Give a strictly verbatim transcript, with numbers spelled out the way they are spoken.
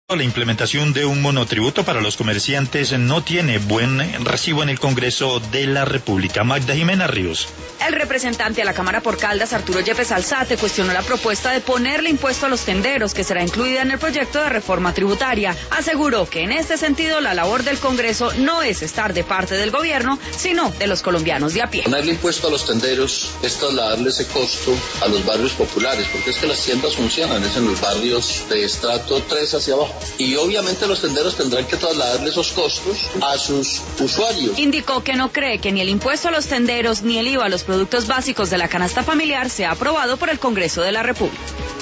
La implementación de un monotributo para los comerciantes no tiene buen recibo en el Congreso de la República. Magda Jimena Ríos. El representante a la Cámara por Caldas, Arturo Yepes Alzate, cuestionó la propuesta de ponerle impuesto a los tenderos, que será incluida en el proyecto de reforma tributaria. Aseguró que en este sentido la labor del Congreso no es estar de parte del gobierno, sino de los colombianos de a pie. Ponerle impuesto a los tenderos es trasladarle ese costo a los barrios populares, porque es que las tiendas funcionan, es en los barrios de estrato tres hacia abajo. Y obviamente los tenderos tendrán que trasladarle esos costos a sus usuarios. Indicó que no cree que ni el impuesto a los tenderos ni el I V A a los productos básicos de la canasta familiar sea aprobado por el Congreso de la República.